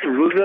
روز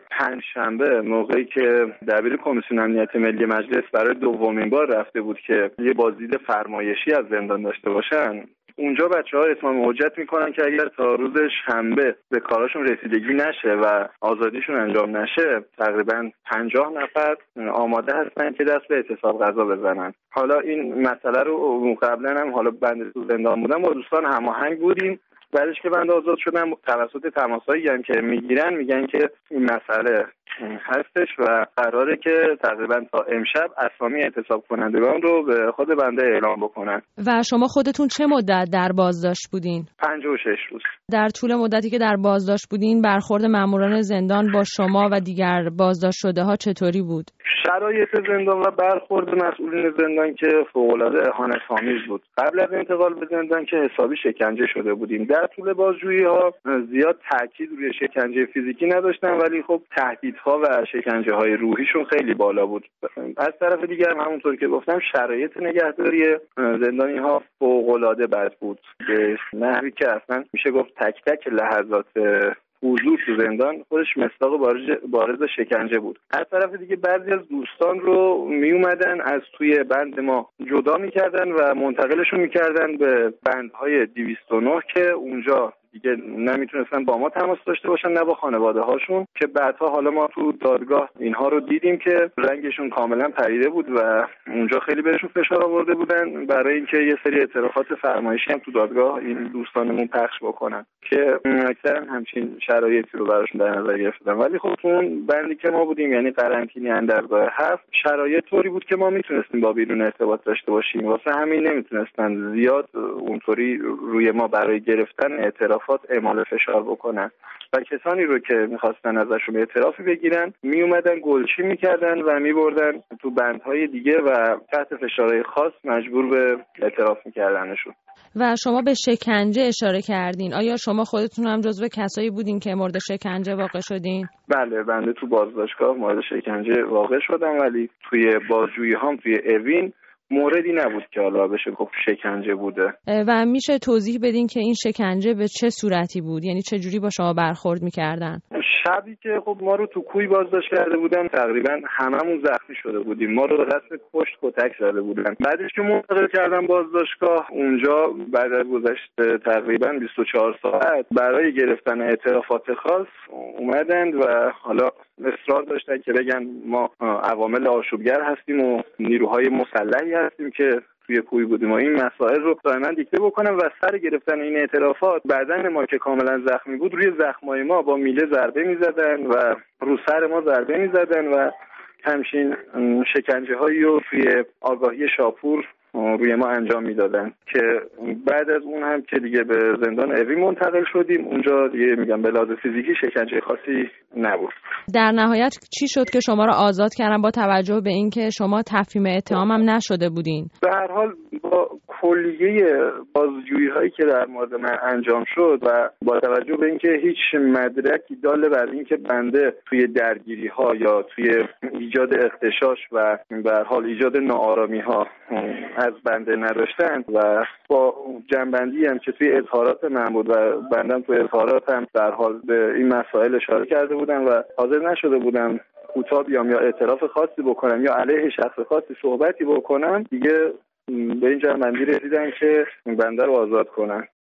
پنجشنبه موقعی که دبیر کمیسیون امنیت ملی مجلس برای دومین بار رفته بود که یه بازدید فرمایشی از زندان داشته باشن، اونجا بچه‌ها اتمام حجت میکنن که اگر تا روز شنبه به کاراشون رسیدگی نشه و آزادیشون انجام نشه تقریبا 50 نفر آماده هستن که دست به اعتصاب غذا بزنن. حالا این مسئله رو قبلا هم حالا بنده تو زندان بودم با دوستان هماهنگ بودیم. بعدش که بنده آزاد شدم توسط تماسایی هم که میگن که این مسئله هستش و قراره که تقریبا تا امشب اسامی اعتصاب کنندگان رو به خود بنده اعلام بکنن. و شما خودتون چه مدت در بازداشت بودین؟ 56 روز. در طول مدتی که در بازداشت بودین برخورد ماموران زندان با شما و دیگر بازداشت شده ها چطوری بود؟ شرایط زندان و برخورد مسئولین زندان که فوق‌العاده اهانت‌آمیز بود. قبل از انتقال به زندان که حسابی شکنجه شده بودیم. در طول بازجویی‌ها زیاد تاکید روی شکنجه فیزیکی نداشتن، ولی خب تهدیدها و شکنجه‌های روحیشون خیلی بالا بود. از طرف دیگر همونطور که گفتم شرایط نگهداری زندانی‌ها فوق‌العاده بد بود. به نحوی که اصلا میشه گفت تک تک لحظات حضور تو زندان خودش مصداق بارز شکنجه بود. از طرف دیگه بعضی از دوستان رو می اومدن از توی بند ما جدا میکردن و منتقلشون میکردن به بندهای 209 که اونجا دیگه نمیتونستن با ما تماس داشته باشن نه با خانواده هاشون، که بعدها حالا ما تو دادگاه اینها رو دیدیم که رنگشون کاملا پریده بود و اونجا خیلی بهشون فشار آورده بودن برای اینکه یه سری اعترافات فرمایشی هم تو دادگاه این دوستانمون پخش بکنن که اکثرا همچین شرایطی رو براشون در نظر گرفتن. ولی خب اون بندی که ما بودیم یعنی قرنطینه اندرگاه 7 شرایط طوری بود که ما میتونستیم با بیرون ارتباط داشته باشیم، واسه همین نمیتونستن زیاد اونطوری روی ما برای گرفتن اعتراف اعمال فشار بکنن و کسانی رو که میخواستن ازشون اعترافی بگیرن می اومدن گلچی میکردن و میبردن تو بندهای دیگه و تحت فشارهای خاص مجبور به اعتراف میکردنشون. و شما به شکنجه اشاره کردین، آیا شما خودتون هم جزو کسایی بودین که مورد شکنجه واقع شدین؟ بله، بنده تو بازداشتگاه مورد شکنجه واقع شدم، ولی توی بازجویی هم توی اوین موردی نبود که حالا بشه گفت شکنجه بوده. و میشه توضیح بدین که این شکنجه به چه صورتی بود؟ یعنی چه جوری با شما برخورد میکردن؟ شبی که خب ما رو تو کوی بازداشت کرده بودن تقریبا هممون زخمی شده بودیم، ما رو به قصد کشت کتک زده بودن. بعدش که منتقل کردن بازداشتگاه اونجا بعد از گذشت تقریبا 24 ساعت برای گرفتن اعترافات خاص اومدند و حالا اصرار داشتن که بگن ما عوامل آشوبگر هستیم و نیروهای مسلحی هستیم که توی کوی بودیم و این مسائل رو دائما دیکته بکنم و سر گرفتن این اعترافات بدن ما که کاملا زخمی بود روی زخمای ما با میله ضربه میزدن و رو سر ما ضربه میزدن و همچین شکنجه هایی رو توی آگاهی شاپور روی ما انجام میدادن که بعد از اون هم که دیگه به زندان اوین منتقل شدیم اونجا دیگه میگم به لحاظ فیزیکی شکنجه خاصی نبود. در نهایت چی شد که شما را آزاد کردن با توجه به اینکه شما تفهیم اتهام هم نشده بودین؟ به هر حال با کلیه بازجویی هایی که در مورد من انجام شد و با توجه به اینکه هیچ مدرکی دال بر اینکه بنده توی درگیری ها یا توی ایجاد اغتشاش و به هر حال ایجاد ناآرامی ها از بنده نداشتن و با جنبندی هم که توی اظهارات من بود و بندم توی اظهارات هم در حال به این مسائل اشاره کرده بودم و حاضر نشده بودم کوتاه بیام یا اعتراف خاصی بکنم یا علیه شخص خاصی صحبتی بکنم، دیگه به این جنبندی رسیدن که بنده رو آزاد کنن.